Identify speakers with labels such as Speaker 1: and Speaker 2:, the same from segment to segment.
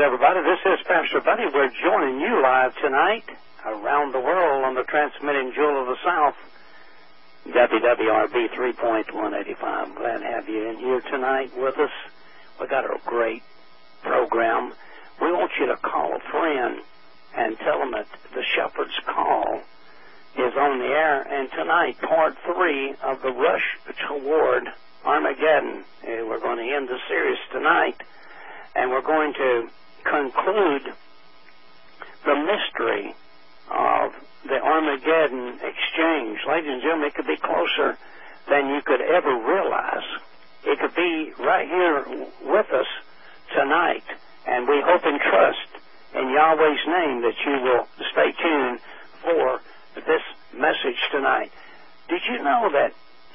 Speaker 1: everybody. This is Pastor Buddy. We're joining you live tonight around the world on the transmitting Jewel of the South, WWRB 3.185. Glad to have you in here tonight with us. We got a great program. We want you to call a friend and tell them that the Shepherd's Call is on the air. And tonight, part 3 of the Rush Toward Armageddon. We're going to end the series tonight, and we're going to conclude the mystery of the Armageddon exchange. Ladies and gentlemen, it could be closer than you could ever realize. It could be right here with us tonight, and we hope and trust in Yahweh's name that you will stay tuned for this message tonight. Did you know that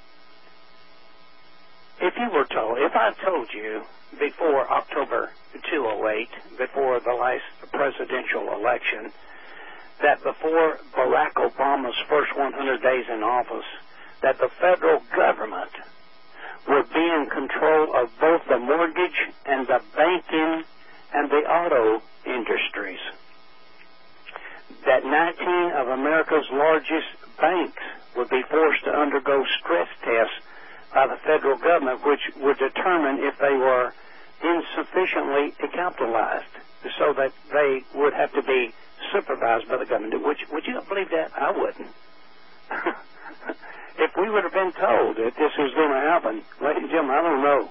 Speaker 1: if I told you before October 2008, before the last presidential election, that before Barack Obama's first 100 days in office, that the federal government would be in control of both the mortgage and the banking and the auto industries, that 19 of America's largest banks would be forced to undergo stress tests by the federal government, which would determine if they were insufficiently capitalized, so that they would have to be supervised by the government. Would you believe that? I wouldn't. If we would have been told that this was going to happen, ladies and gentlemen, I don't know.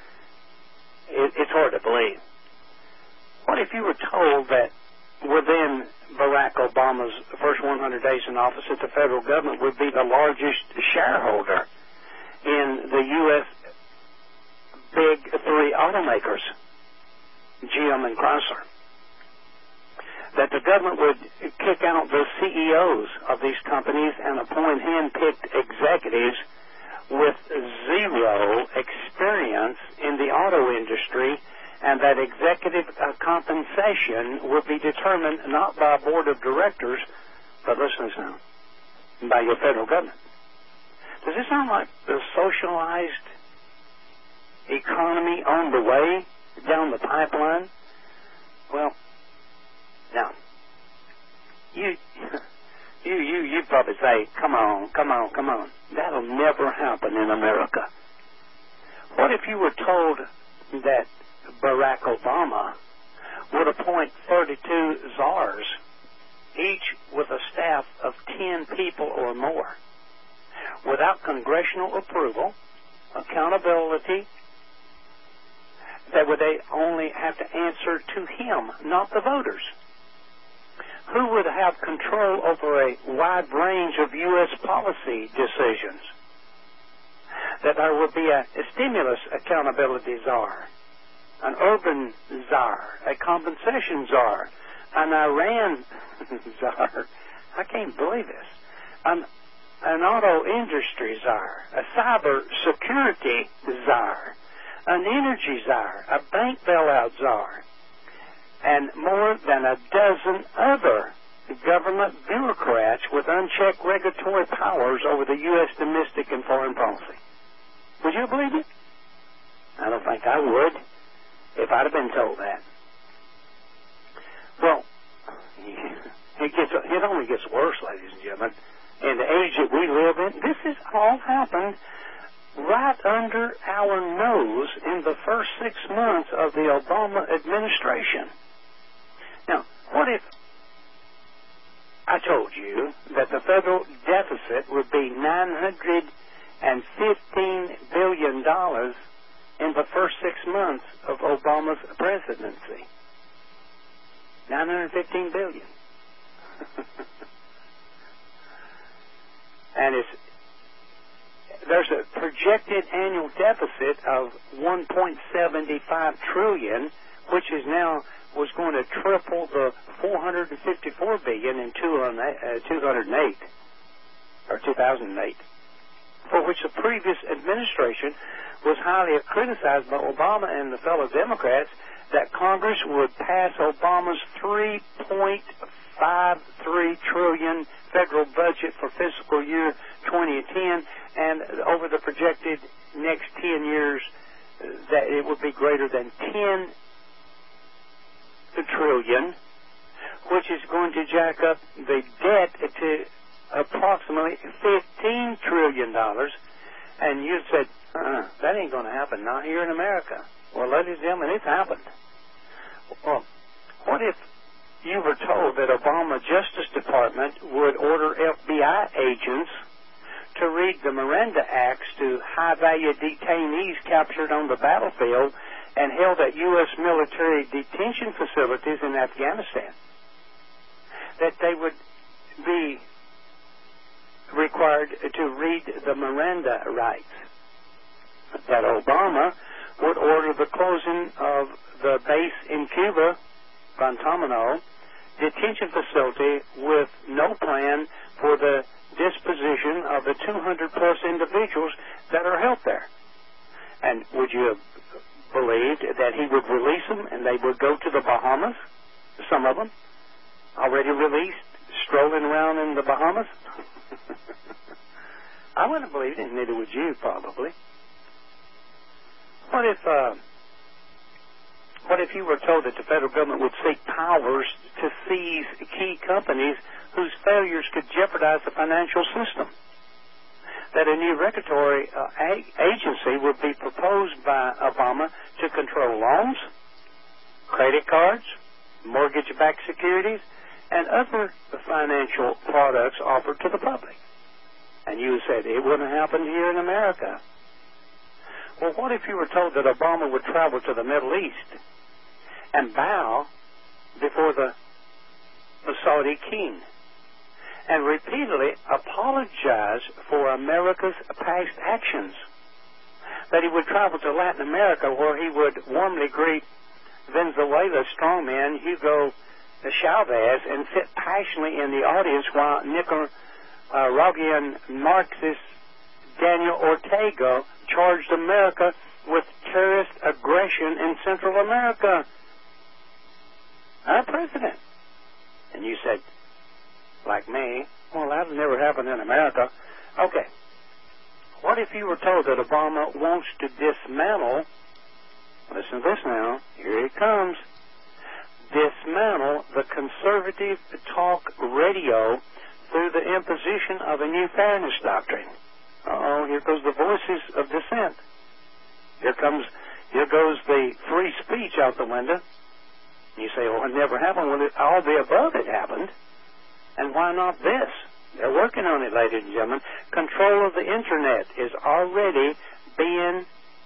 Speaker 1: It's hard to believe. What if you were told that within Barack Obama's first 100 days in office that the federal government would be the largest shareholder in the U.S. big 3 automakers, GM and Chrysler? That the government would kick out the CEOs of these companies and appoint hand-picked executives with zero experience in the auto industry, and that executive compensation would be determined not by a board of directors, but listen now, by your federal government. Does this sound like the socialized economy on the way down the pipeline? Well, now, you probably say, come on. That'll never happen in America. What if you were told that Barack Obama would appoint 32 czars, each with a staff of 10 people or more, without congressional approval, accountability, that would they only have to answer to him, not the voters? Who would have control over a wide range of U.S. policy decisions? That there would be a stimulus accountability czar, an urban czar, a compensation czar, an Iran czar. I can't believe this. An auto industry czar, a cyber security czar, an energy czar, a bank bailout czar, and more than a dozen other government bureaucrats with unchecked regulatory powers over the U.S. domestic and foreign policy. Would you believe it? I don't think I would if I'd have been told that. Well, it only gets worse, ladies and gentlemen. In the age that we live in, this has all happened right under our nose in the first 6 months of the Obama administration. Now, what if I told you that the federal deficit would be $915 billion in the first 6 months of Obama's presidency? $915 billion. And there's a projected annual deficit of $1.75 trillion, which is now was going to triple the $454 billion in 2008, for which the previous administration was highly criticized by Obama and the fellow Democrats, that Congress would pass Obama's $3.53 trillion federal budget for fiscal year 2010, and over the projected next 10 years, that it would be greater than $10 trillion, which is going to jack up the debt to approximately $15 trillion. And you said, that ain't going to happen, not here in America. Well, ladies and gentlemen, it's happened. Well, what if you were told that Obama Justice Department would order FBI agents to read the Miranda Acts to high-value detainees captured on the battlefield and held at U.S. military detention facilities in Afghanistan? That they would be required to read the Miranda rights. That Obama would order the closing of the base in Cuba, Guantanamo, detention facility with no plan for the disposition of the 200-plus individuals that are held there. And would you have believed that he would release them and they would go to the Bahamas, some of them, already released, strolling around in the Bahamas? I wouldn't have believed it, neither would you, probably. What if you were told that the federal government would seek powers to seize key companies whose failures could jeopardize the financial system? That a new regulatory agency would be proposed by Obama to control loans, credit cards, mortgage-backed securities, and other financial products offered to the public. And you said it wouldn't happen here in America. Well, what if you were told that Obama would travel to the Middle East and bow before the Saudi king and repeatedly apologize for America's past actions? That he would travel to Latin America where he would warmly greet Venezuela's strongman Hugo Chavez and sit passionately in the audience while Nicaraguan Marxist Daniel Ortega charged America with terrorist aggression in Central America? Our president. And you said, like me, well, that'll never happen in America. Okay. What if you were told that Obama wants to dismantle, listen to this now, here it comes, dismantle the conservative talk radio through the imposition of a new fairness doctrine? Uh-oh, here goes the voices of dissent. Here goes the free speech out the window. You say, well, it never happened. Well, all the above it happened. And why not this? They're working on it, ladies and gentlemen. Control of the Internet is already being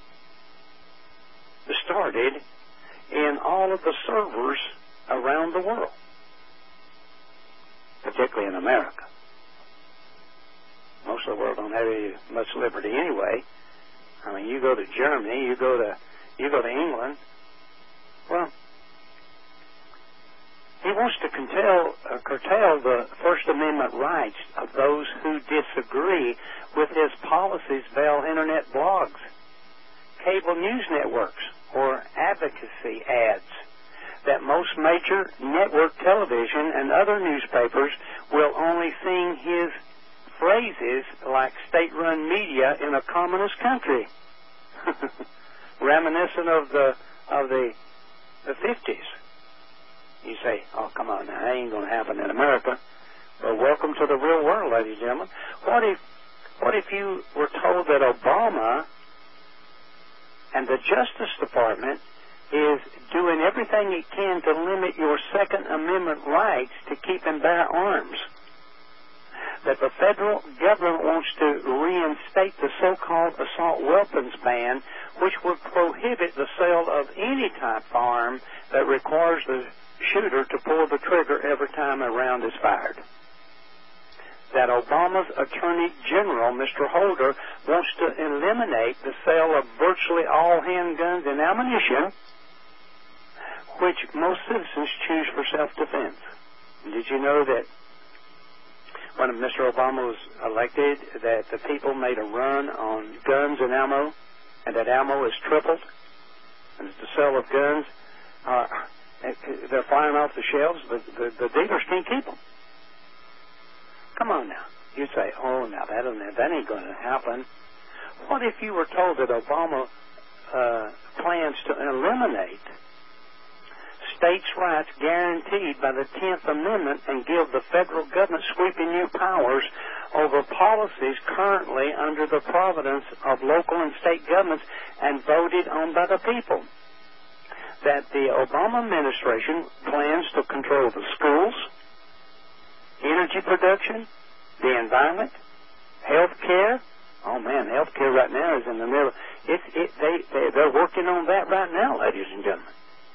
Speaker 1: started in all of the servers around the world, particularly in America. Most of the world don't have any much liberty anyway. I mean, you go to Germany, you go to England. Well, he wants to curtail the First Amendment rights of those who disagree with his policies via Internet blogs, cable news networks, or advocacy ads. That most major network television and other newspapers will only sing his phrases like state-run media in a communist country, reminiscent of the 50s. You say, oh, come on now, that ain't going to happen in America. Well, welcome to the real world, ladies and gentlemen. What if you were told that Obama and the Justice Department is doing everything it can to limit your Second Amendment rights to keep and bear arms? That the federal government wants to reinstate the so-called assault weapons ban, which would prohibit the sale of any type of arm that requires the shooter to pull the trigger every time a round is fired. That Obama's Attorney General, Mr. Holder, wants to eliminate the sale of virtually all handguns and ammunition, which most citizens choose for self-defense. Did you know that when Mr. Obama was elected, that the people made a run on guns and ammo, and that ammo is tripled, and the sale of guns, they're flying off the shelves. The dealers can't keep them. Come on now. You say, oh, now that ain't going to happen. What if you were told that Obama plans to eliminate states' rights guaranteed by the 10th Amendment and give the federal government sweeping new powers over policies currently under the providence of local and state governments and voted on by the people. That the Obama administration plans to control the schools, energy production, the environment, health care. Oh man, health care right now is in the middle. They're working on that right now, ladies and gentlemen.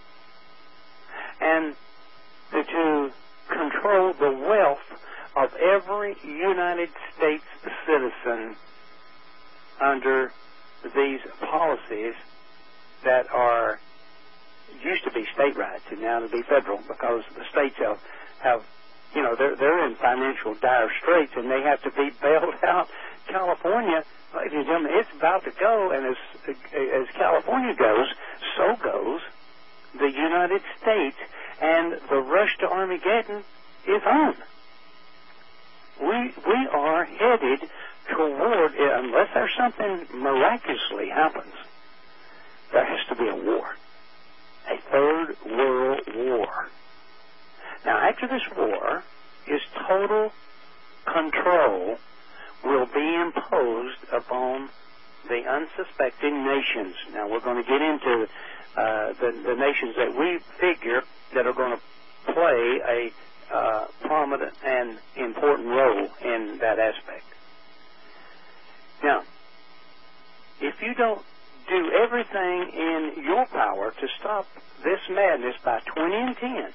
Speaker 1: And to control the wealth of every United States citizen under these policies that are used to be state rights and now to be federal, because the states have they're in financial dire straits and they have to be bailed out. California, ladies and gentlemen, it's about to go, and as California goes, so goes the United States, and the rush to Armageddon is on. We are headed toward, unless there's something miraculously happens, there has to be a war, a third world war. Now, after this war, is total control will be imposed upon the unsuspecting nations. Now, we're going to get into the nations that we figure that are going to play a prominent and important role in that aspect. Now, if you don't do everything in your power to stop this madness by 2010,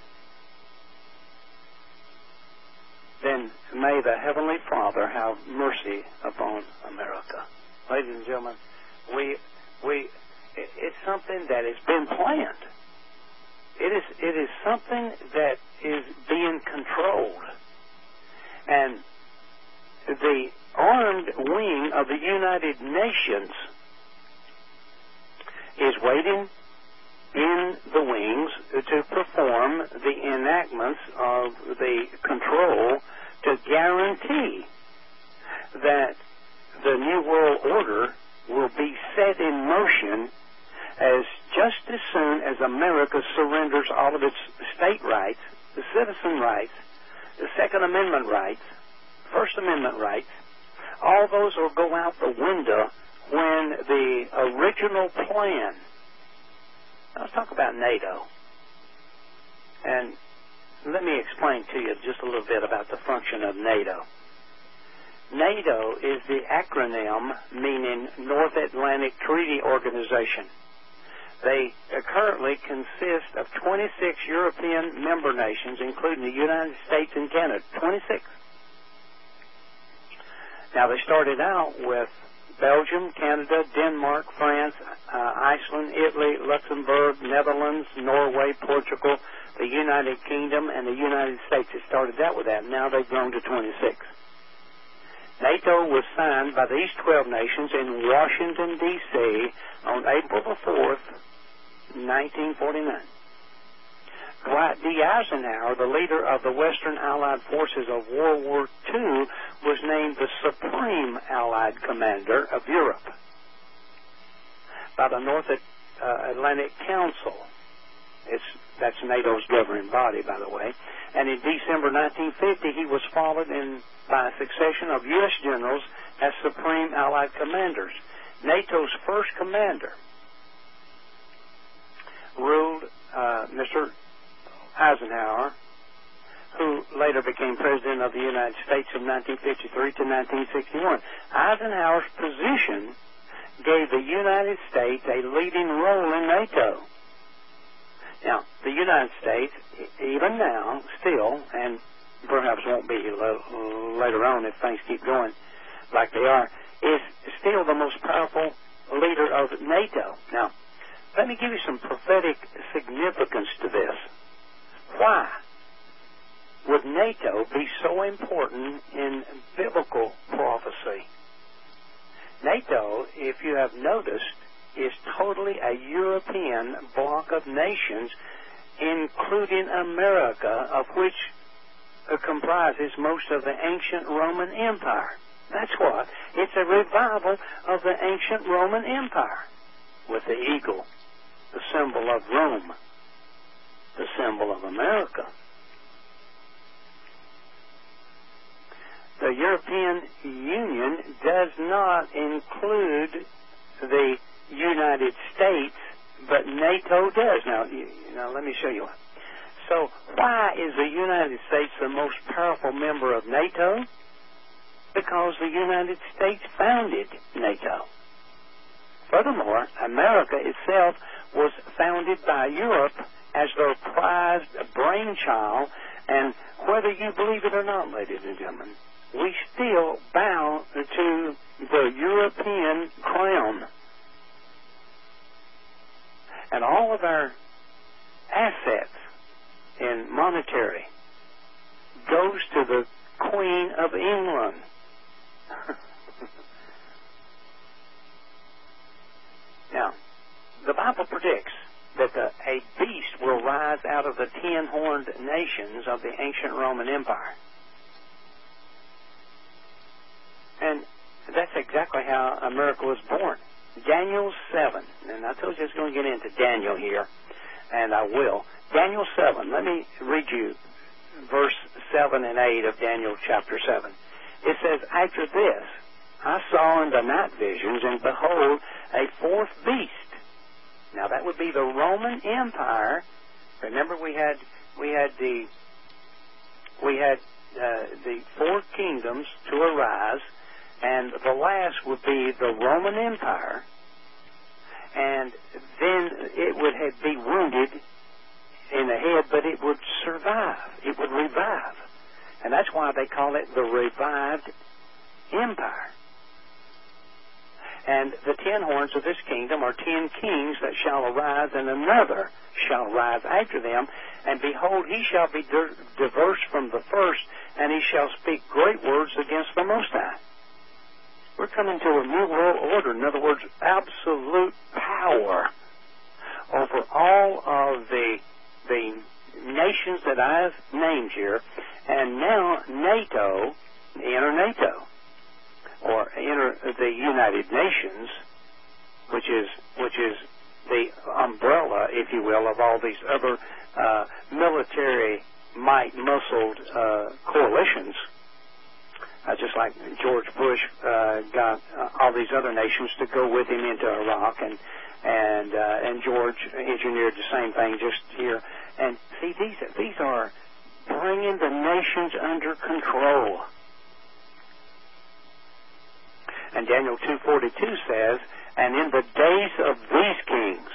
Speaker 1: then may the Heavenly Father have mercy upon America. Ladies and gentlemen, it's something that has been planned. It is something that is being controlled. And the armed wing of the United Nations is waiting in the wings to perform the enactments of the control to guarantee that the New World Order will be set in motion as just as soon as America surrenders all of its state rights, the citizen rights, the Second Amendment rights, First Amendment rights. All those will go out the window when the original plan. Let's talk about NATO. And let me explain to you just a little bit about the function of NATO. NATO is the acronym meaning North Atlantic Treaty Organization. They currently consist of 26 European member nations, including the United States and Canada. 26. Now, they started out with Belgium, Canada, Denmark, France, Iceland, Italy, Luxembourg, Netherlands, Norway, Portugal, the United Kingdom, and the United States. It started out with that. Now they've grown to 26. NATO was signed by these 12 nations in Washington, D.C. on April the 4th, 1949. Dwight D. Eisenhower, the leader of the Western Allied forces of World War II, was named the Supreme Allied Commander of Europe by the North Atlantic Council. That's NATO's governing body, by the way. And in December 1950, he was followed by a succession of U.S. generals as Supreme Allied Commanders. NATO's first commander ruled Mr. Eisenhower, who later became President of the United States from 1953 to 1961. Eisenhower's position gave the United States a leading role in NATO. Now, the United States, even now, still, and perhaps won't be later on if things keep going like they are, is still the most powerful leader of NATO. Now, let me give you some prophetic significance to this. Why would NATO be so important in biblical prophecy? NATO, if you have noticed, is totally a European bloc of nations, including America, of which comprises most of the ancient Roman Empire. That's what. It's a revival of the ancient Roman Empire with the eagle, the symbol of Rome. the symbol of America. The European Union does not include the United States, but NATO does. Now let me show you. So why is the United States the most powerful member of NATO? Because the United States founded NATO. Furthermore, America itself was founded by Europe as their prized brainchild, and whether you believe it or not, ladies and gentlemen, we still bow to the European crown. And all of our assets in monetary goes to the Queen of England. Now, the Bible predicts that a beast will rise out of the 10-horned nations of the ancient Roman Empire. And that's exactly how America was born. Daniel 7, and I told you I was going to get into Daniel here, and I will. Daniel 7, let me read you verse 7 and 8 of Daniel chapter 7. It says, "After this, I saw in the night visions, and behold, a fourth beast." Now that would be the Roman Empire. Remember, we had the four kingdoms to arise, and the last would be the Roman Empire, and then it would be wounded in the head, but it would survive. It would revive. And that's why they call it the revived empire. And the 10 horns of this kingdom are 10 kings that shall arise, and another shall rise after them. And behold, he shall be diverse from the first, and he shall speak great words against the Most High. We're coming to a new world order. In other words, absolute power over all of the nations that I've named here. And now NATO, enter NATO, or enter the United Nations, which is the umbrella, if you will, of all these other military might-muscled coalitions. Just like George Bush got all these other nations to go with him into Iraq, and George engineered the same thing just here. And see, these are bringing the nations under control. And Daniel 2:42 says, "And in the days of these kings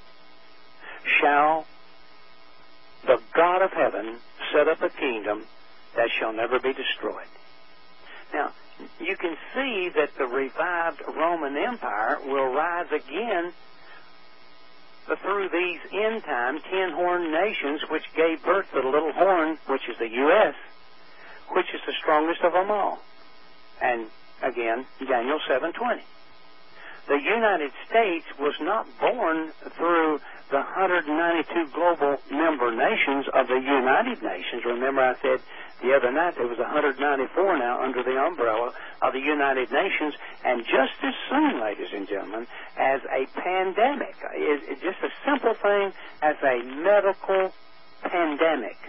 Speaker 1: shall the God of heaven set up a kingdom that shall never be destroyed." Now, you can see that the revived Roman Empire will rise again through these end-time 10-horned nations, which gave birth to the little horn, which is the U.S., which is the strongest of them all. And again, Daniel 7:20. The United States was not born through the 192 global member nations of the United Nations. Remember, I said the other night there was 194 now under the umbrella of the United Nations. And just as soon, ladies and gentlemen, as a pandemic, it's just a simple thing as a medical pandemic,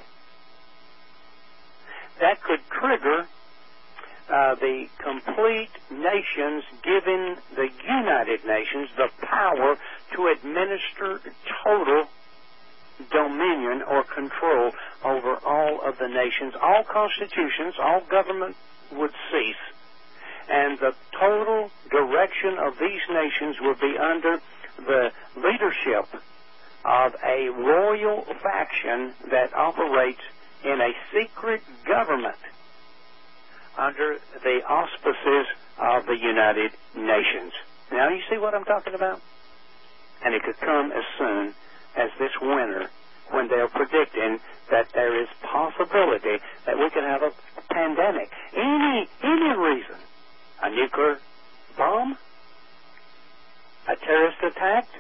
Speaker 1: that could trigger the complete nations giving the United Nations the power to administer total dominion or control over all of the nations. All constitutions, all government would cease, and the total direction of these nations would be under the leadership of a royal faction that operates in a secret government under the auspices of the United Nations. Now you see what I'm talking about? And it could come as soon as this winter, when they're predicting that there is possibility that we could have a pandemic. Any reason. A nuclear bomb? A terrorist attack?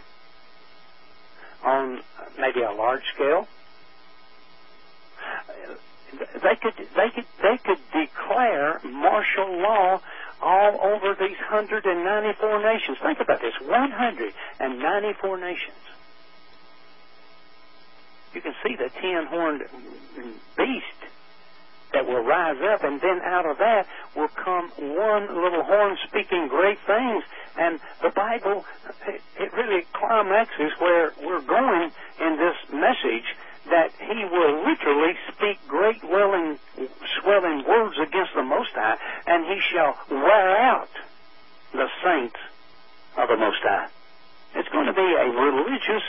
Speaker 1: On maybe a large scale? They could declare martial law all over these 194 nations. Think about this, 194 nations. you can see the 10-horned beast that will rise up, and then out of that will come one little horn speaking great things. And the Bible, it really climaxes where we're going in this message, that he will literally speak great swelling words against the Most High, and he shall wear out the saints of the Most High. It's going to be a religious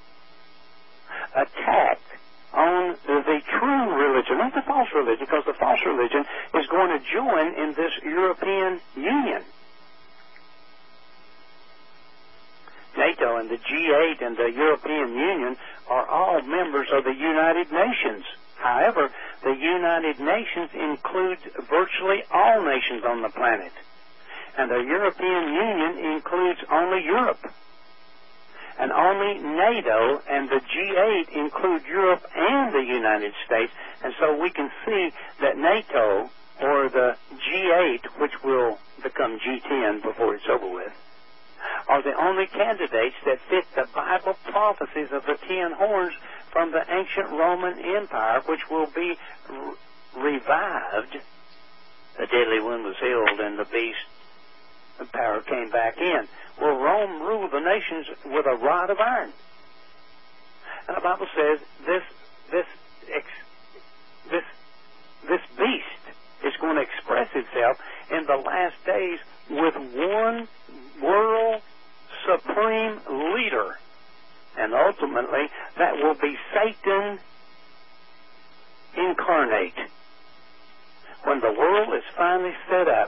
Speaker 1: attack on the true religion, not the false religion, because the false religion is going to join in this European Union. NATO and the G8 and the European Union are all members of the United Nations. However, the United Nations includes virtually all nations on the planet. And the European Union includes only Europe. And only NATO and the G8 include Europe and the United States. And so we can see that NATO, or the G8, which will become G10 before it's over with, are the only candidates that fit the Bible prophecies of the 10 horns from the ancient Roman Empire, which will be revived. The deadly wind was held, and the beast of power came back in. Will Rome rule the nations with a rod of iron? And the Bible says this beast is going to express itself in the last days with one world supreme leader. And ultimately, that will be Satan incarnate. When the world is finally set up,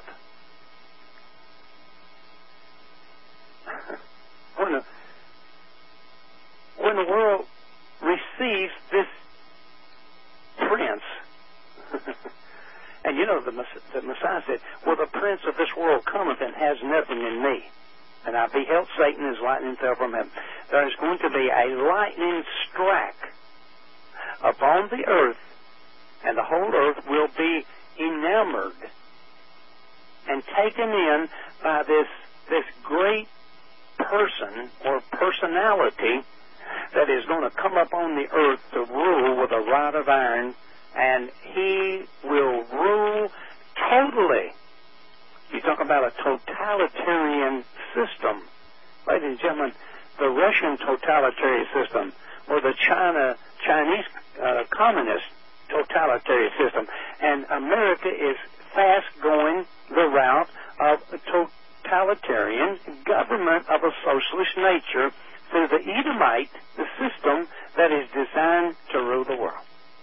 Speaker 1: when the world receives this prince, and you know the Messiah said, well, the prince of this world cometh and has nothing in me. And I beheld Satan as lightning fell from heaven. There is going to be a lightning strike upon the earth, and the whole earth will be enamored and taken in by this great person or personality that is going to come up on the earth to rule with a rod of iron, and he will rule totally. You talk about a totalitarian system. Ladies and gentlemen, the Russian totalitarian system, or the Chinese communist totalitarian system, and America is fast going the route of a totalitarian government of a socialist nature through the Edomite, the system that is designed to rule the world.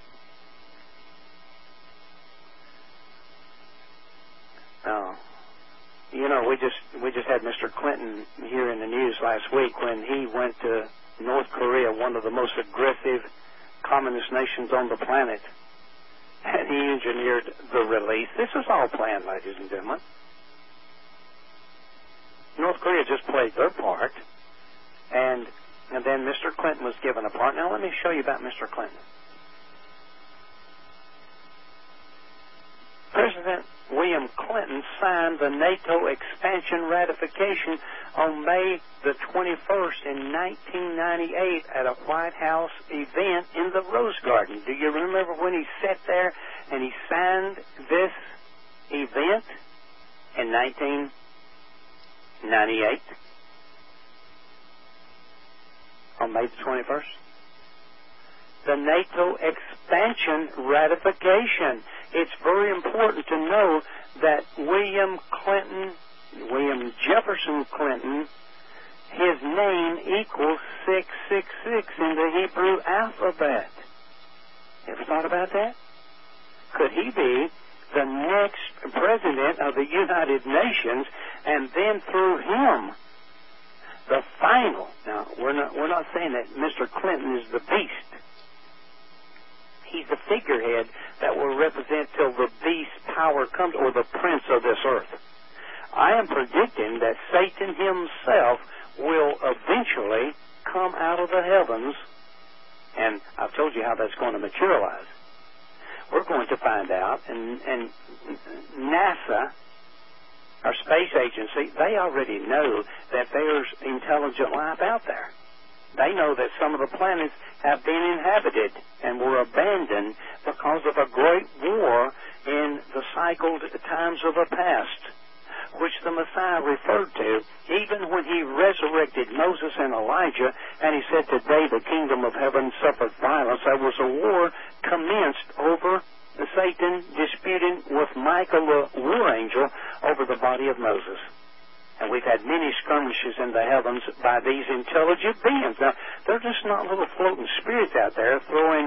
Speaker 1: Now, you know, we just had Mr. Clinton here in the news last week when he went to North Korea, one of the most aggressive communist nations on the planet, and he engineered the release. This is all planned, ladies and gentlemen. North Korea just played their part, and then Mr. Clinton was given a part. Now let me show you about Mr. Clinton. President William Clinton signed the NATO expansion ratification on May the 21st in 1998 at a White House event in the Rose Garden. Do you remember when he sat there and he signed this event in 1998? On May the 21st? The NATO expansion ratification. It's very important to know that William Jefferson Clinton, his name equals 666 in the Hebrew alphabet. Ever thought about that? Could he be the next president of the United Nations, and then through him, the final? Now, we're not saying that Mr. Clinton is the beast. He's the figurehead that will represent till the beast power comes, or the prince of this earth. I am predicting that Satan himself will eventually come out of the heavens, and I've told you how that's going to materialize. We're going to find out, and NASA, our space agency, they already know that there's intelligent life out there. They know that some of the planets have been inhabited and were abandoned because of a great war in the cycled times of the past, which the Messiah referred to even when he resurrected Moses and Elijah, and he said, "Today the kingdom of heaven suffered violence." There was a war commenced over Satan disputing with Michael, the war angel, over the body of Moses. And we've had many skirmishes in the heavens by these intelligent beings. Now, they're just not little floating spirits out there throwing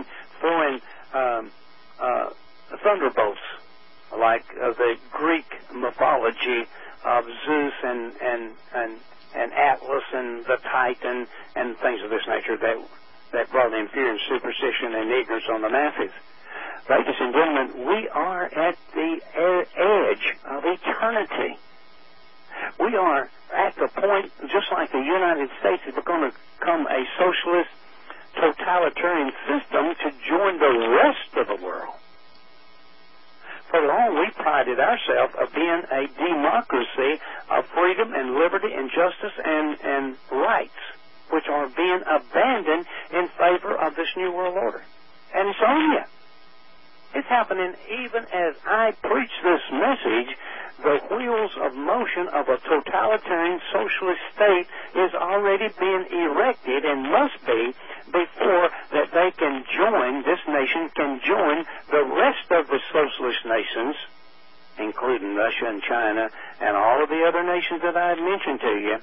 Speaker 1: thunderbolts like the Greek mythology of Zeus and Atlas and the Titan and things of this nature that brought in fear and superstition and ignorance on the masses. Ladies and gentlemen, we are at the edge of eternity. We are at the point, just like the United States is going to become a socialist, totalitarian system to join the rest of the world. For long, we prided ourselves of being a democracy of freedom and liberty and justice and rights, which are being abandoned in favor of this New World Order. And it's on you. It's happening even as I preach this message. The wheels of motion of a totalitarian socialist state is already being erected and must be before that they can join, this nation can join the rest of the socialist nations, including Russia and China and all of the other nations that I have mentioned to you.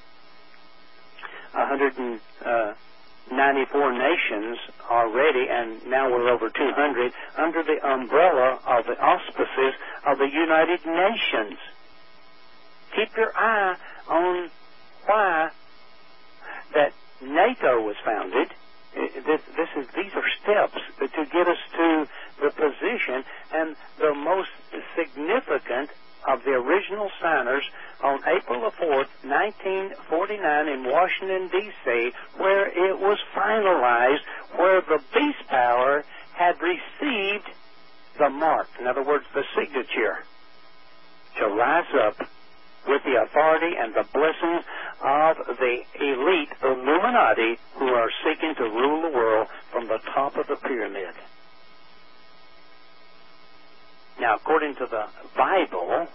Speaker 1: 194 nations already, and now we're over 200, under the umbrella of the auspices of the United Nations. Keep your eye on why that NATO was founded. These are steps to get us to the position, and the most significant of the original signers on April the 4th, 1949 in Washington, D.C., where it was finalized, where the beast power had received the mark, in other words, the signature, to rise up with the authority and the blessings of the elite Illuminati who are seeking to rule the world from the top of the pyramid. Now, according to the Bible,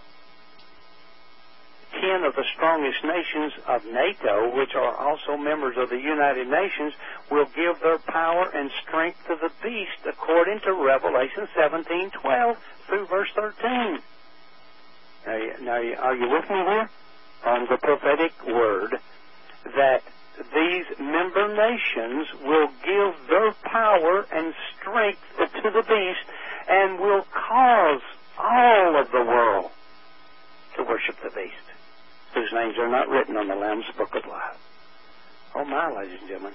Speaker 1: 10 of the strongest nations of NATO, which are also members of the United Nations, will give their power and strength to the beast, according to Revelation 17:12 through verse 13. Now, are you with me here? On the prophetic word that these member nations will give their power and strength to the beast and will cause all of the world to worship the beast, whose names are not written on the Lamb's Book of Life. Oh my, ladies and gentlemen.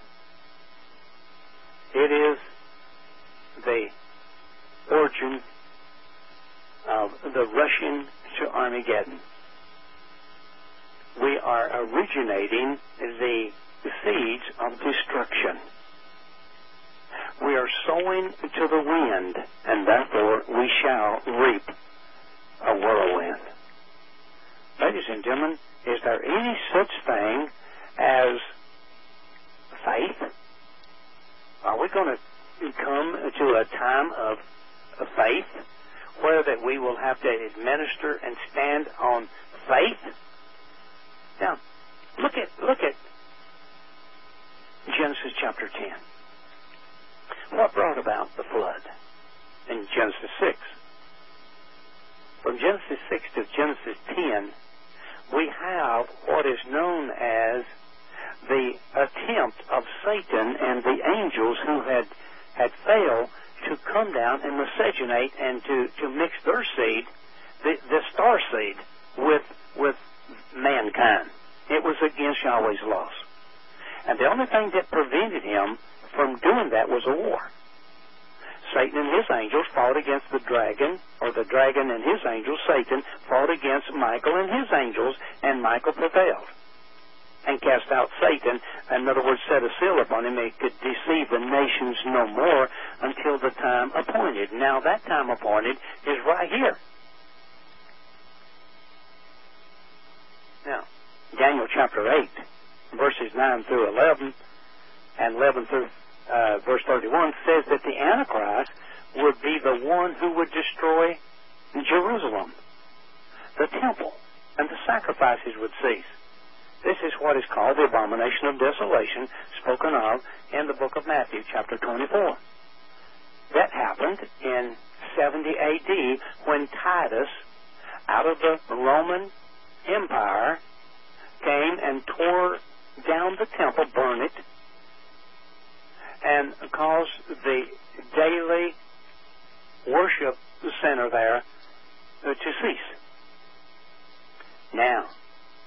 Speaker 1: It is the origin of the rushing to Armageddon. We are originating the seeds of destruction. We are sowing to the wind, and therefore we shall reap a whirlwind. Ladies and gentlemen, is there any such thing as faith? Are we going to come to a time of faith where that we will have to administer and stand on faith? Now, look at Genesis chapter 10. What brought about the flood in Genesis 6? From Genesis 6 to Genesis 10, we have what is known as the attempt of Satan and the angels who had failed to come down and miscegenate and to mix their seed, the star seed, with mankind. It was against Yahweh's laws. And the only thing that prevented him from doing that was a war. Satan and his angels fought against the dragon, or the dragon and his angels, Satan, fought against Michael and his angels, and Michael prevailed and cast out Satan. In other words, set a seal upon him. He could deceive the nations no more until the time appointed. Now that time appointed is right here. Now, Daniel chapter 8, verses 9 through 11, and 11 through verse 31 says that the Antichrist would be the one who would destroy Jerusalem, the temple, and the sacrifices would cease. This is what is called the abomination of desolation, spoken of in the book of Matthew, chapter 24. That happened in 70 A.D. when Titus, out of the Roman Empire, came and tore down the temple, burned it, and caused the daily worship center there to cease. Now,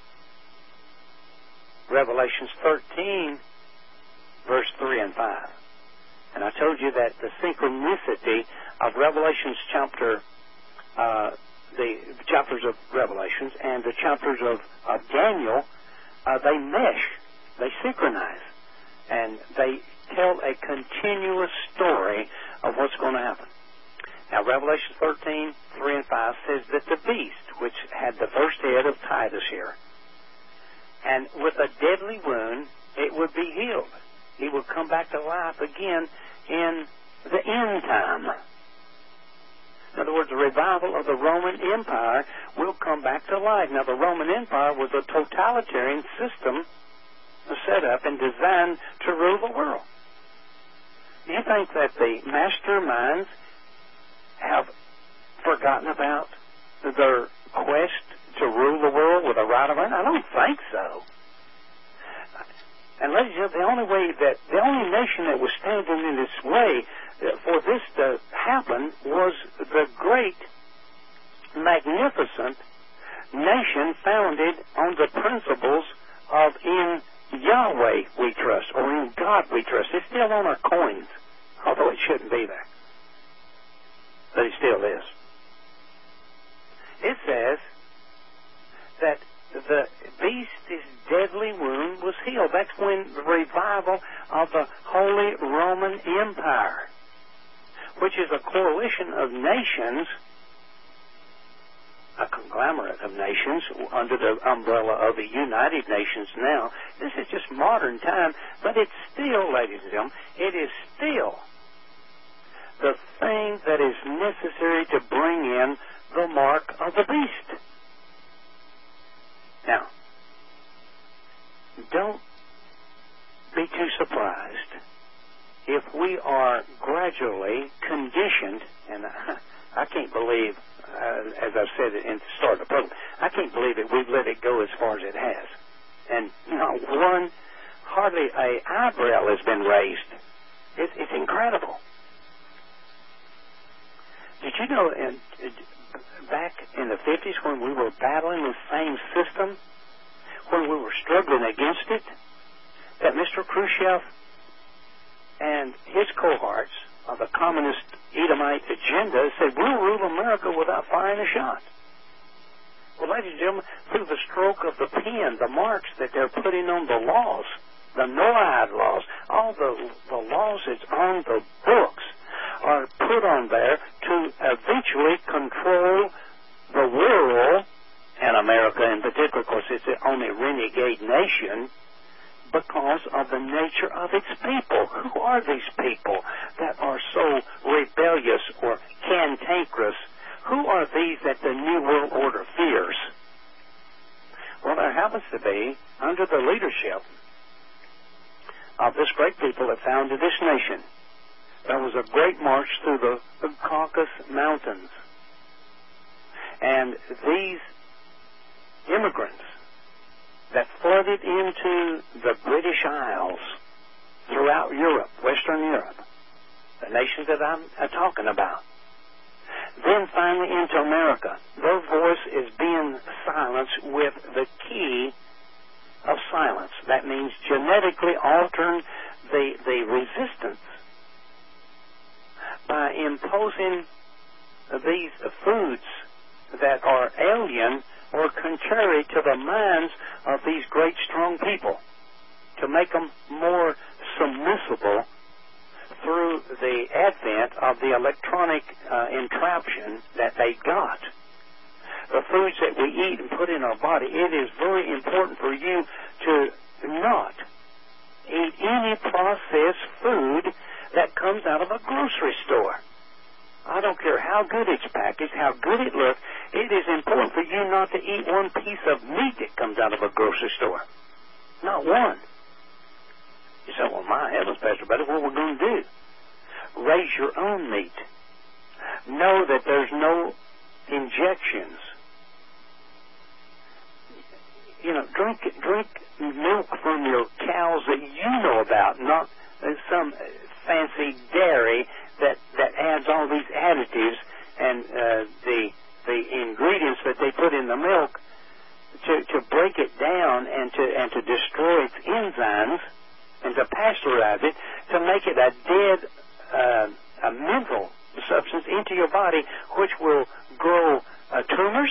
Speaker 1: Revelations 13, verse 3 and 5. And I told you that the synchronicity of Revelations chapter, the chapters of Revelations and the chapters of Daniel, they mesh, they synchronize, and they tell a continuous story of what's going to happen. Now, Revelation 13, 3 and 5 says that the beast, which had the first head of Titus here, and with a deadly wound, it would be healed. He would come back to life again in the end time. In other words, the revival of the Roman Empire will come back to life. Now, the Roman Empire was a totalitarian system set up and designed to rule the world. Do you think that the masterminds have forgotten about their quest to rule the world with a right of iron? I don't think so. And ladies and gentlemen, the only nation that was standing in its way for this to happen was the great, magnificent nation founded on the principles of in Yahweh we trust, or in God we trust. It's still on our coins, although it shouldn't be there. But it still is. It says that the beast's deadly wound was healed. That's when the revival of the Holy Roman Empire, which is a coalition of nations, a conglomerate of nations under the umbrella of the United Nations now. This is just modern time, but it's still, ladies and gentlemen, it is still the thing that is necessary to bring in the mark of the beast. Now, don't be too surprised if we are gradually conditioned, and I can't believe, as I've said in the start of the program, I can't believe that we've let it go as far as it has. And not one, hardly an eyebrow has been raised. It's incredible. Did you know back in the 50s when we were battling the same system, when we were struggling against it, that Mr. Khrushchev and his cohorts of the communist Edomite agenda said, we'll rule America without firing a shot. Well, ladies and gentlemen, through the stroke of the pen, the marks that they're putting on the laws, the NOAID laws, all the laws that's on the books are put on there to eventually control the world, and America in particular, of course, it's the only renegade nation, because of the nature of its people. Who are these people that are so rebellious or cantankerous? Who are these that the New World Order fears? Well, there happens to be, under the leadership of this great people that founded this nation, there was a great march through the Caucasus Mountains. And these immigrants that flooded into the British Isles throughout Europe, Western Europe, the nations that I'm talking about, then finally into America, their voice is being silenced with the key of silence. That means genetically altering the resistance by imposing these foods that are alien or contrary to the minds of these great strong people, to make them more submissible through the advent of the electronic entrapment that they got. The foods that we eat and put in our body, it is very important for you to not eat any processed food that comes out of a grocery store. I don't care how good it's packaged, how good it looks. It is important for you not to eat one piece of meat that comes out of a grocery store. Not one. You say, well, my heavens, Pastor Buddy, what are we going to do? Raise your own meat. Know that there's no injections. You know, drink milk from your cows that you know about, not some fancy dairy that adds all these additives and the ingredients that they put in the milk to break it down and to destroy its enzymes and to pasteurize it, to make it a dead a mineral substance into your body, which will grow tumors,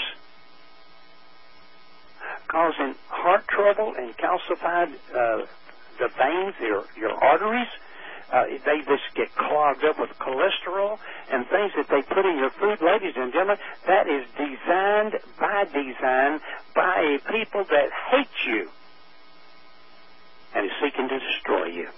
Speaker 1: causing heart trouble and calcified the veins, your arteries. They just get clogged up with cholesterol and things that they put in your food. Ladies and gentlemen, that is designed by design by a people that hate you and is seeking to destroy you.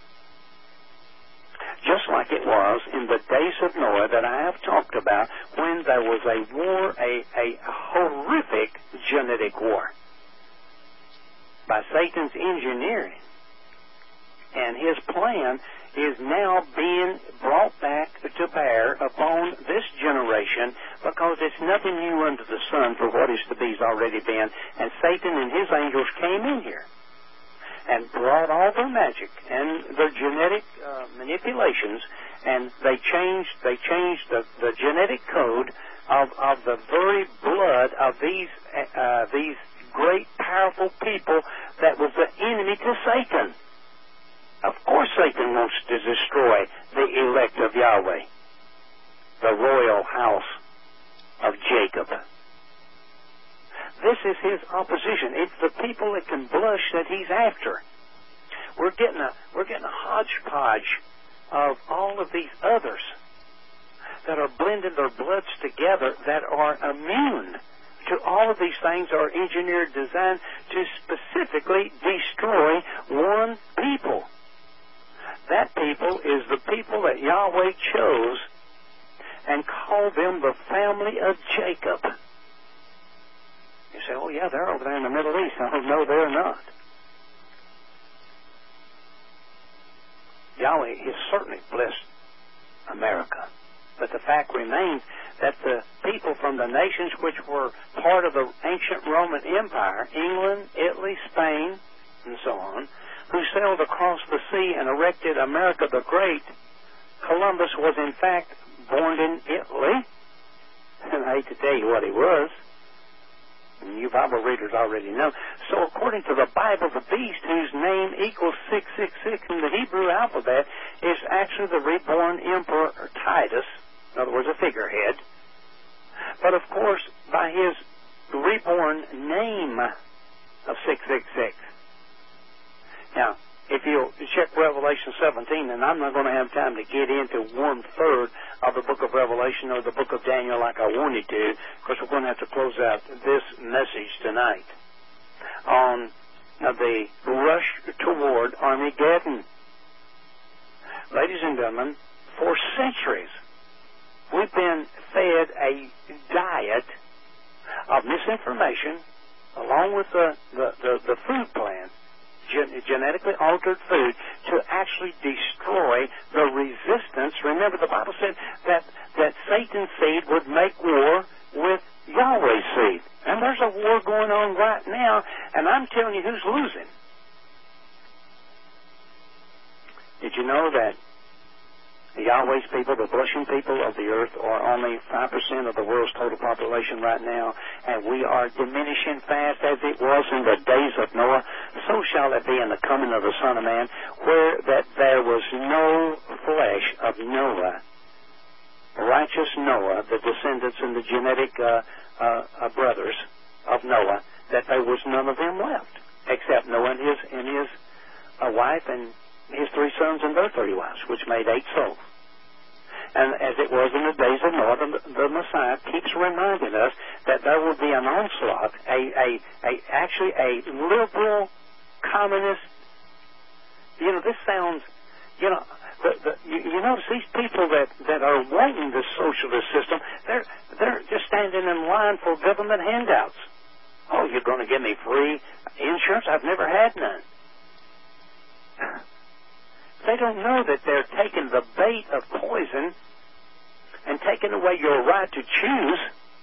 Speaker 1: Just like it was in the days of Noah that I have talked about, when there was a war, a horrific genetic war by Satan's engineering. And his plan is now being brought back to bear upon this generation, because it's nothing new under the sun for what is to be has already been. And Satan and his angels came in here and brought all their magic and their genetic manipulations, and they changed the genetic code of the very blood of these great powerful people that was the enemy to Satan. Of course Satan wants to destroy the elect of Yahweh, the royal house of Jacob. This is his opposition. It's the people that can blush that he's after. We're getting a hodgepodge of all of these others that are blending their bloods together, that are immune to all of these things, are engineered, designed to specifically destroy one people. That people is the people that Yahweh chose and called them the family of Jacob. You say, oh yeah, they're over there in the Middle East. Oh no, they're not. Yahweh has certainly blessed America. But the fact remains that the people from the nations which were part of the ancient Roman Empire, England, Italy, Spain, and so on, who sailed across the sea and erected America the Great, Columbus was in fact born in Italy. And I hate to tell you what he was. And you Bible readers already know. So according to the Bible, the beast, whose name equals 666 in the Hebrew alphabet, is actually the reborn Emperor Titus, in other words, a figurehead. But of course, by his reborn name of 666. Now, if you'll check Revelation 17, and I'm not going to have time to get into 1/3 of the book of Revelation or the book of Daniel like I wanted to, because we're going to have to close out this message tonight on the rush toward Armageddon. Ladies and gentlemen, for centuries, we've been fed a diet of misinformation along with the food plan, genetically altered food, to actually destroy the resistance. Remember, the Bible said that Satan's seed would make war with Yahweh's seed. And there's a war going on right now, and I'm telling you who's losing. Did you know that Yahweh's people, the blushing people of the earth, are only 5% of the world's total population right now, and we are diminishing fast as it was in the days of Noah? So shall it be in the coming of the Son of Man, where that there was no flesh of Noah, righteous Noah, the descendants and the genetic brothers of Noah, that there was none of them left, except Noah and his wife and his 3 sons and their 30 wives, which made 8 souls. And as it was in the days of Noah, the Messiah keeps reminding us that there will be an onslaught, actually a liberal, communist. You know, this sounds you notice these people that are wanting this socialist system, they're just standing in line for government handouts. Oh, you're going to give me free insurance? I've never had none. They don't know that they're taking the bait of poison and taking away your right to choose.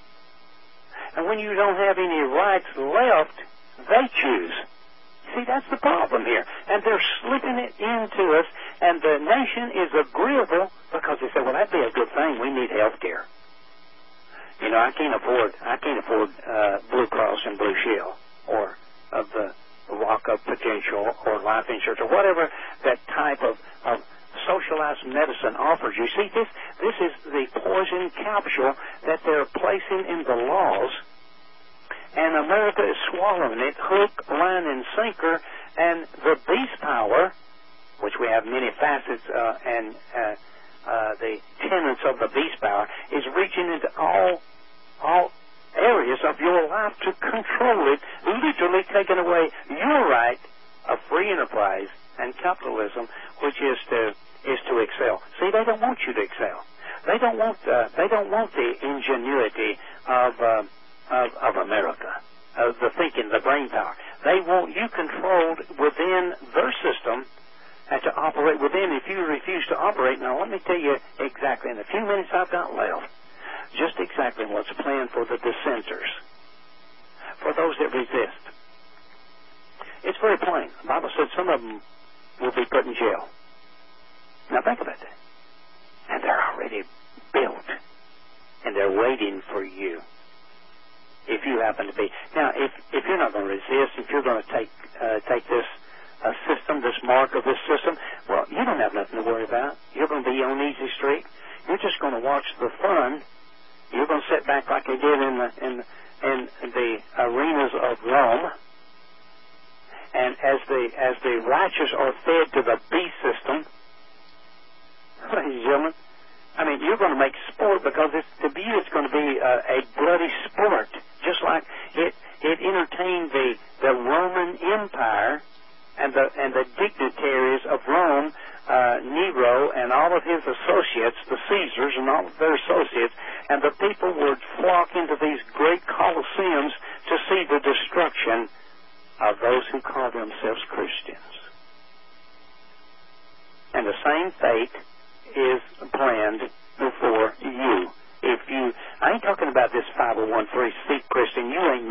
Speaker 1: And when you don't have any rights left, they choose. See, that's the problem here. And they're slipping it into us, and the nation is agreeable because they say, well, that'd be a good thing. We need health care. You know, I can't afford Blue Cross and Blue Shield or the Rock-Up Potential or life insurance or whatever that type of socialized medicine offers you. See, this is the poison capsule that they're placing in the laws, and America is swallowing it hook, line, and sinker, and the beast power, which we have many facets and the tenets of the beast power, is reaching into all areas of your life to control it, literally taking away your right of free enterprise and capitalism, which is to excel. See, they don't want you to excel. They don't want the ingenuity of America, of the thinking, the brain power. They want you controlled within their system and to operate within. If you refuse to operate, now let me tell you exactly in the few minutes I've got left, just exactly what's planned for the dissenters, for those that resist. It's very plain. The Bible said some of them will be put in jail. Now think about that. And they're already built, and they're waiting for you. If you happen to be. Now, if you're not going to resist, if you're going to take this system, this mark of this system, well, you don't have nothing to worry about. You're going to be on easy street. You're just going to watch the fun. You're going to sit back like they did in the arenas of Rome. And as the righteous are fed to the beast system, ladies and gentlemen, I mean, you're going to make sport because to you it's going to be a bloody sport, just like it entertained the Roman Empire and the dignitaries of Rome, Nero and all of his associates, the Caesars and all of their associates, and the people would flock into these great coliseums to see the destruction of those who call themselves Christians. And the same fate is planned before you. I ain't talking about this 501(c) Christian. You ain't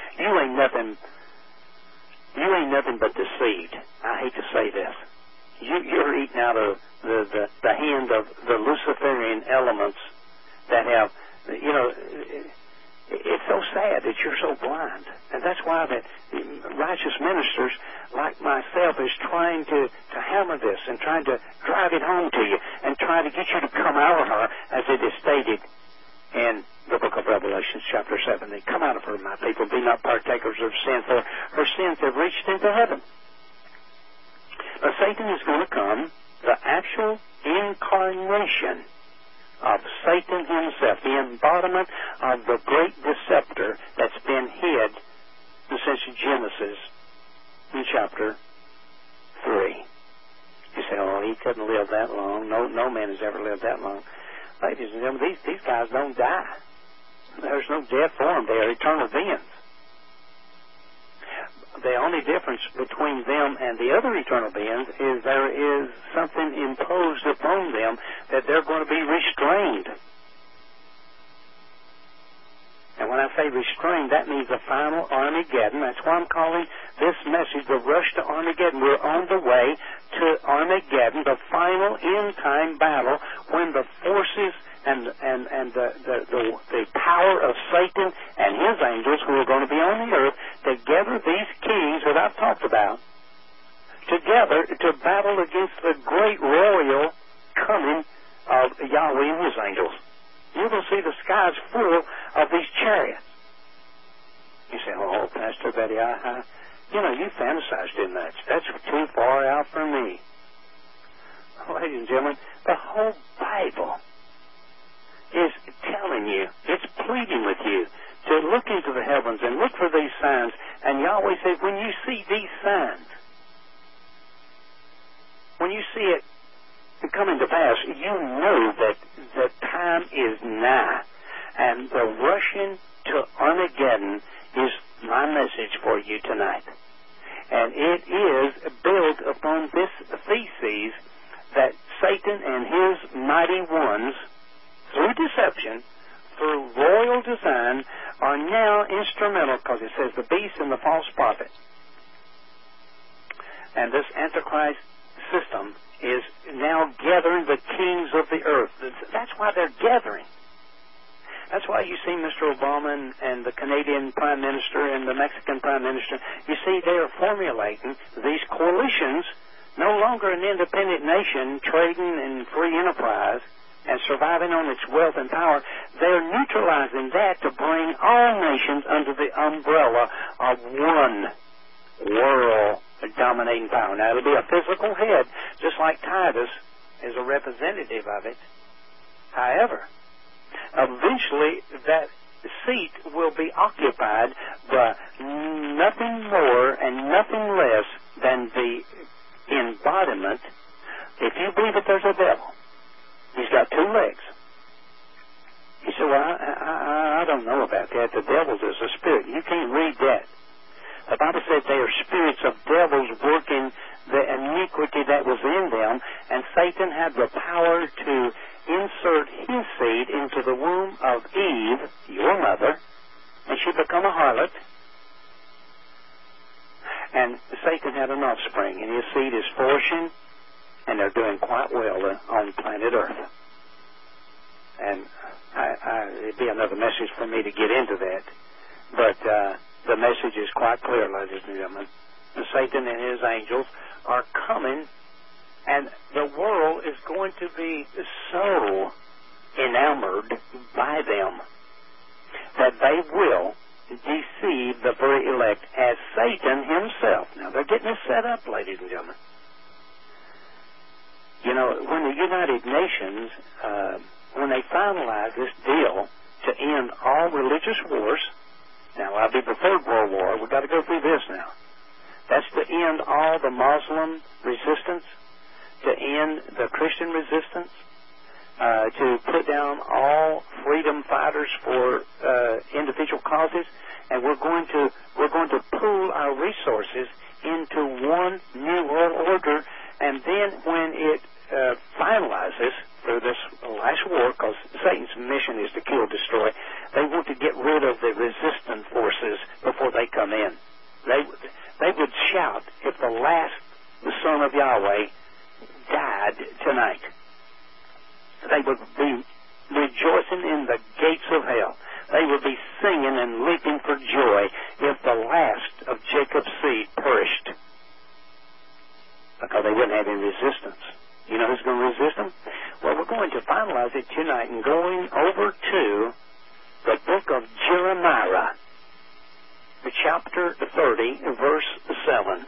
Speaker 1: nothing but deceived. I hate to say this. You're eating out of the hand of the Luciferian elements that have, you know, it's so sad that you're so blind. And that's why that righteous ministers like myself is trying to hammer this and trying to drive it home to you and trying to get you to come out of her, as it is stated in the book of Revelation, chapter 7. They come out of her, my people, be not partakers of sin, for her sins have reached into heaven. But Satan is going to come, the actual incarnation of Satan himself, the embodiment of the great deceptor that's been hid since Genesis in chapter 3. You say, oh, he couldn't live that long. No man has ever lived that long. Ladies and gentlemen, these guys don't die. There's no death for them. They are eternal beings. The only difference between them and the other eternal beings is there is something imposed upon them that they're going to be restrained. And when I say restrained, that means the final Armageddon. That's why I'm calling this message the rush to Armageddon. We're on the way to Armageddon, the final end-time battle, when the forces and the power of Satan and his angels who are going to be on the earth together, these kings that I've talked about, together to battle against the great royal coming of Yahweh and his angels. You're going to see the skies full of these chariots. You say, oh, Pastor Betty, you fantasized too much. That's too far out for me. Ladies and gentlemen, the whole Bible is telling you, it's pleading with you to look into the heavens and look for these signs. And Yahweh says, when you see these signs, when you see it coming to pass, you know that the time is nigh. And the rushing to Armageddon is my message for you tonight. And it is built upon this thesis that Satan and his mighty ones, through deception, through royal design, are now instrumental, because it says the beast and the false prophet. And this Antichrist system is now gathering the kings of the earth. That's why they're gathering. That's why you see Mr. Obama and the Canadian Prime Minister and the Mexican Prime Minister. You see, they are formulating these coalitions, no longer an independent nation trading in free enterprise and surviving on its wealth and power. They're neutralizing that to bring all nations under the umbrella of one world dominating power. Now, it'll be a physical head, just like Titus is a representative of it. However, eventually that seat will be occupied by nothing more and nothing less than the embodiment. If you believe that there's a devil, he's got two legs. You say, well, I don't know about that. The devil is a spirit. You can't read that. The Bible says they are spirits of devils working the iniquity that was in them, and Satan had the power to insert his seed into the womb of Eve, your mother, and she become a harlot. And Satan had an offspring, and his seed is flourishing, and they're doing quite well on planet Earth. And it'd be another message for me to get into that. But the message is quite clear, ladies and gentlemen. Satan and his angels are coming, and the world is going to be so enamored by them that they will deceive the very elect as Satan himself. Now, they're getting this set up, ladies and gentlemen. You know, when the United Nations, when they finalize this deal to end all religious wars, now, I'll be the Third World War. We've got to go through this now. That's to end all the Muslim resistance, to end the Christian resistance, to put down all freedom fighters for individual causes, and we're going to pool our resources into one new world order. And then when it finalizes through this last war, because Satan's mission is to kill, destroy, they want to get rid of the resistant forces before they come in. They would shout if the last son of Yahweh died tonight. They would be rejoicing in the gates of hell. They would be singing and leaping for joy if the last of Jacob's seed perished, because they wouldn't have any resistance. You know who's going to resist them? Well, we're going to finalize it tonight and going over to the book of Jeremiah, chapter 30, verse 7.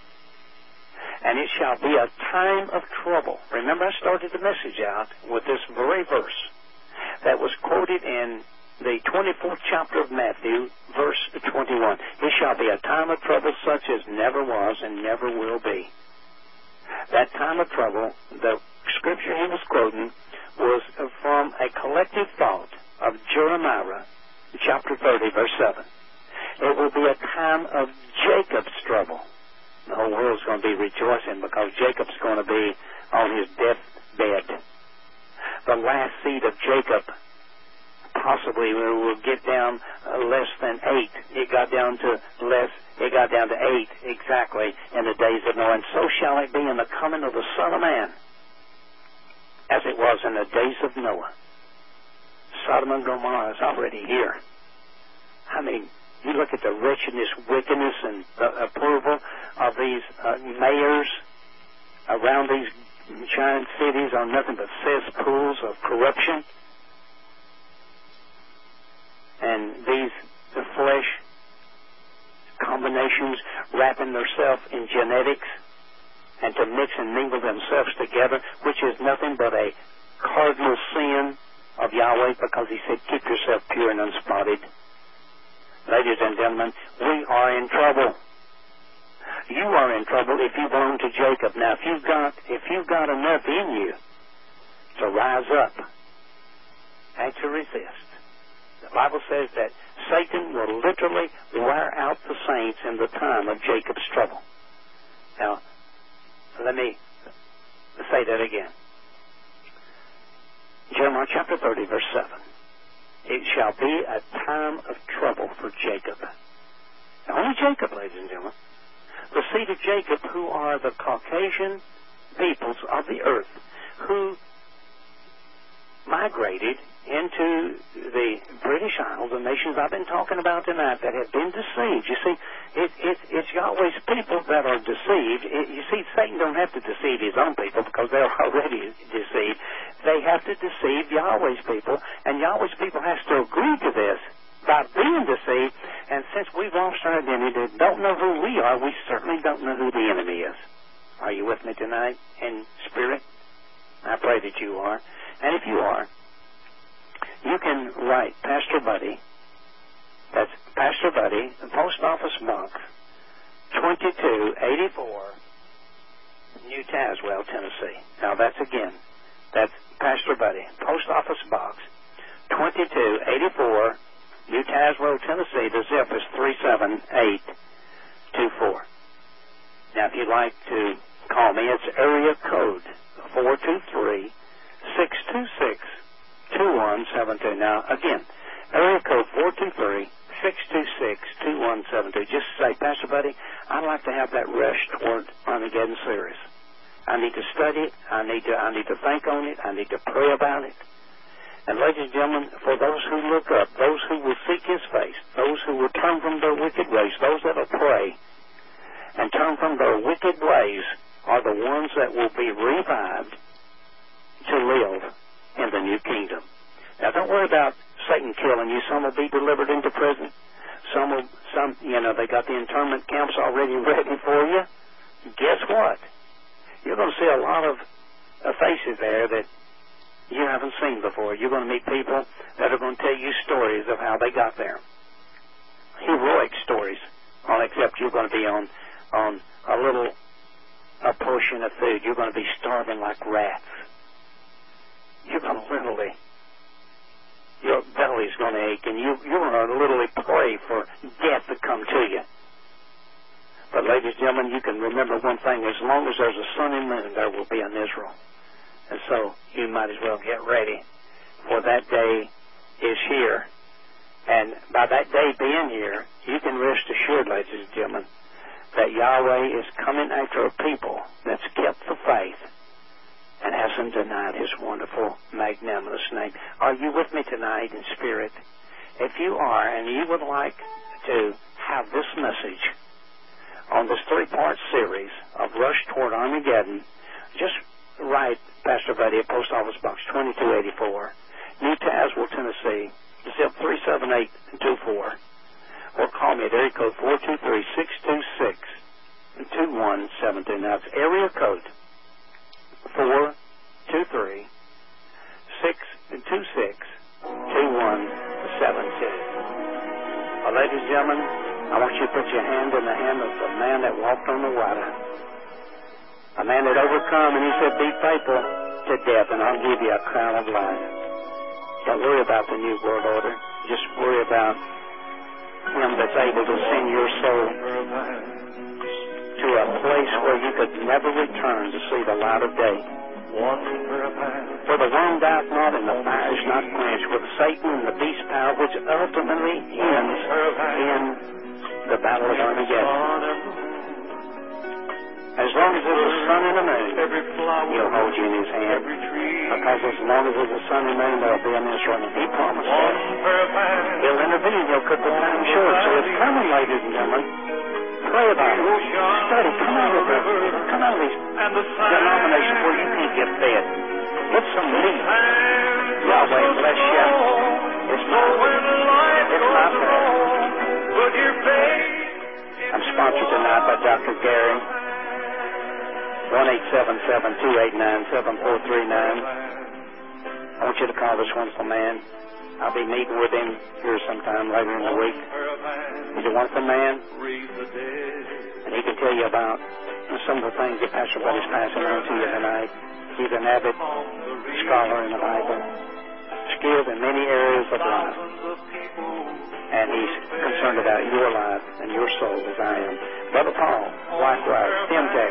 Speaker 1: And it shall be a time of trouble. Remember, I started the message out with this very verse that was quoted in the 24th chapter of Matthew, verse 21. It shall be a time of trouble such as never was and never will be. That time of trouble, the scripture he was quoting, was from a collective thought of Jeremiah, chapter 30, verse 7. It will be a time of Jacob's trouble. The whole world's going to be rejoicing because Jacob's going to be on his deathbed. The last seed of Jacob possibly will get down less than 8. It got down to 8 exactly in the days of Noah. And so shall it be in the coming of the Son of Man, as it was in the days of Noah. Sodom and Gomorrah is already here. I mean, you look at the wretchedness, wickedness, and approval of these mayors around these giant cities are nothing but cesspools of corruption. And these flesh combinations wrapping themselves in genetics and to mix and mingle themselves together, which is nothing but a cardinal sin of Yahweh, because he said, keep yourself pure and unspotted. Ladies and gentlemen, we are in trouble. You are in trouble if you belong to Jacob. Now, if you've got enough in you to rise up and to resist. The Bible says that Satan will literally wear out the saints in the time of Jacob's trouble. Now, let me say that again. Jeremiah chapter 30, verse 7. It shall be a time of trouble for Jacob. Now, only Jacob, ladies and gentlemen. The seed of Jacob, who are the Caucasian peoples of the earth, who migrated into the British Isles, the nations I've been talking about tonight, that have been deceived. You see, it's Yahweh's people that are deceived. You see, Satan don't have to deceive his own people because they're already deceived. They have to deceive Yahweh's people, and Yahweh's people has to agree to this by being deceived. And since we've lost our identity, don't know who we are, we certainly don't know who the enemy is. Are you with me tonight in spirit? I pray that you are. And if you are, you can write Pastor Buddy. That's Pastor Buddy, the Post Office Box, 2284, New Tazewell, Tennessee. Now that's Pastor Buddy, Post Office Box, 2284, New Tazewell, Tennessee. The zip is 37824. Now if you'd like to call me, it's area code 423-626-2172. Now, again, area code 423-626-2172. Just say, Pastor Buddy, I'd like to have that Rush Toward Armageddon series. I need to study it. I need to think on it. I need to pray about it. And ladies and gentlemen, for those who look up, those who will seek His face, those who will turn from their wicked ways, those that will pray and turn from their wicked ways are the ones that will be revived to live in the new kingdom. Now, don't worry about Satan killing you. Some will be delivered into prison. Some, they got the internment camps already ready for you. Guess what? You're going to see a lot of faces there that you haven't seen before. You're going to meet people that are going to tell you stories of how they got there. Heroic stories. Except you're going to be on a portion of food. You're going to be starving like rats. You're going to literally, your belly's going to ache, and you're going to literally pray for death to come to you. But ladies and gentlemen, you can remember one thing: as long as there's a sun and moon, there will be an Israel. And so you might as well get ready, for that day is here. And by that day being here, you can rest assured, ladies and gentlemen, that Yahweh is coming after a people that's kept the faith and hasn't denied His wonderful, magnanimous name. Are you with me tonight in spirit? If you are, and you would like to have this message on this 3-part series of Rush Toward Armageddon, just write Pastor Buddy at Post Office Box 2284, New Tazewell, Tennessee, zip 37824. Or call me at area code 423-626-2172. Now, it's area code 423-626-2172. Well, ladies and gentlemen, I want you to put your hand in the hand of the man that walked on the water. A man that overcome, and he said, be faithful to death, and I'll give you a crown of life. Don't worry about the new world order. Just worry about Him that's able to send your soul to a place where you could never return to see the light of day. Where the worm dieth not and the fire is not quenched, with Satan and the beast power, which ultimately ends in the battle of Armageddon. As long as there's a sun and a moon, He'll hold you in His hand. Because as long as there's a sun and moon, there'll be an Israel. And He promised that. He'll intervene. He'll cut the time short. So it's coming, ladies and gentlemen. Pray about it. Study. Come out of these denominations where you can't get fed. Get some meat. Yahweh bless you. It's not fair. I'm sponsored tonight by Dr. Gary. 1-877-289-7439. I want you to call this wonderful man. I'll be meeting with him here sometime later in the week. He's a wonderful man, and he can tell you about some of the things that Pastor Buddy's passing on to you tonight. He's an avid scholar in the Bible, skilled in many areas of life, and he's concerned about your life and your soul as I am. Brother Paul, likewise, Timtech,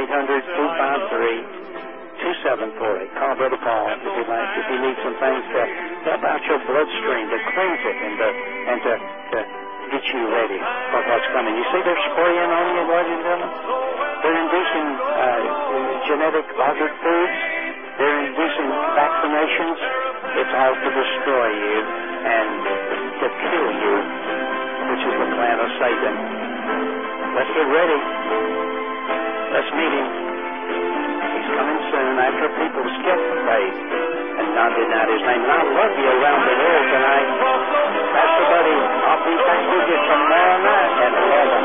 Speaker 1: 1-800-253-2748. Call Brother Paul if you need some things to help out your bloodstream, to cleanse it, and to get you ready for what's coming. You see they're spraying on you, ladies and gentlemen? They're inducing genetic altered foods. They're inducing vaccinations. It's all to destroy you and to kill you, which is the plan of Satan. Let's get ready. Let's meet him. He's coming soon after people's skip faith and not deny his name. And I love you around the world tonight. Pastor Buddy, I'll be back with you tomorrow night at 11.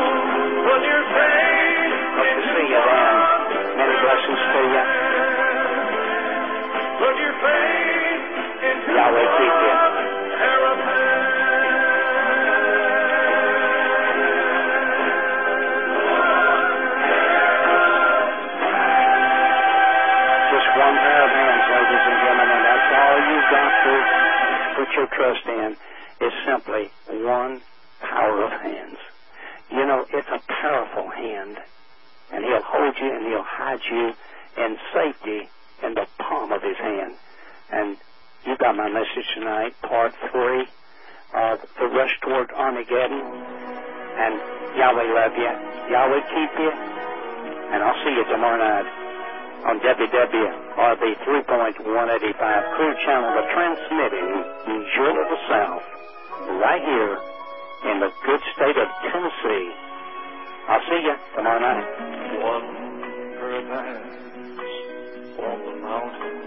Speaker 1: Hope to see you then. Many blessings to you. Yahweh keep you. Just one pair of hands, ladies and gentlemen, and that's all you've got to put your trust in is simply one power of hands. You know, it's a powerful hand, and he'll hold you and he'll hide you in safety in the palm of his hand. And you got my message tonight, part 3 of the rush toward Armageddon. And Yahweh love you. Yahweh keep you. And I'll see you tomorrow night on WWRB 3.185 Clear Channel, the transmitting Jewel of the South, right here in the good state of Tennessee. I'll see you tomorrow night.
Speaker 2: One pair of hands on the mountain.